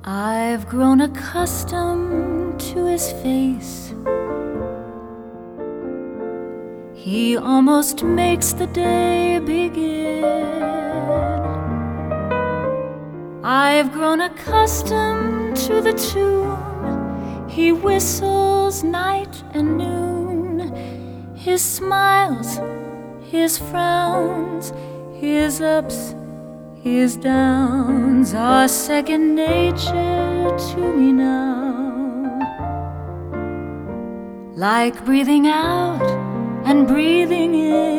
I've grown accustomed to his face. He almost makes the day begin. I've grown accustomed to the tune he whistles night and noon. His smiles, his frowns, his ups, his downs are second nature to me now. Like breathing out and breathing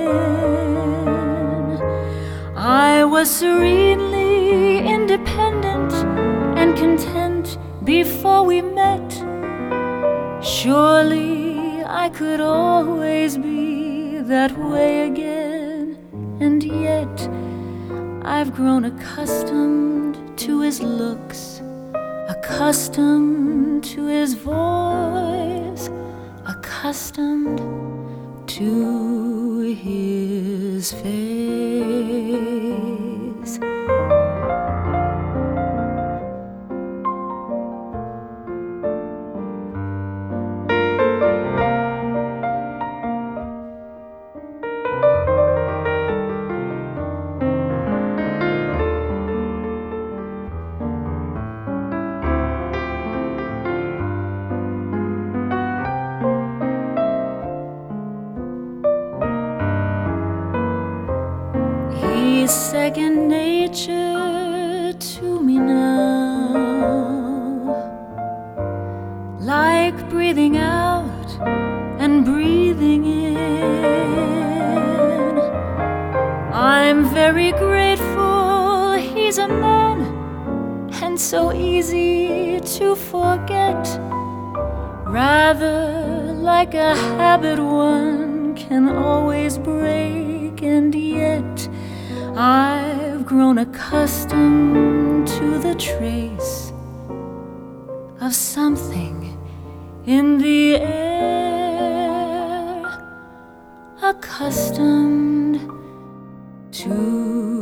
in, I was serenely independent and content before we met. Surely I could always be that way again, and yet I've grown accustomed to his looks, accustomed to his voice, accustomed to his face. He's second nature to me now. Like breathing out and breathing in, I'm very grateful he's a man and so easy to forget. Rather like a habit one can always break, and yet I've grown accustomed to the trace of something in the air, accustomed to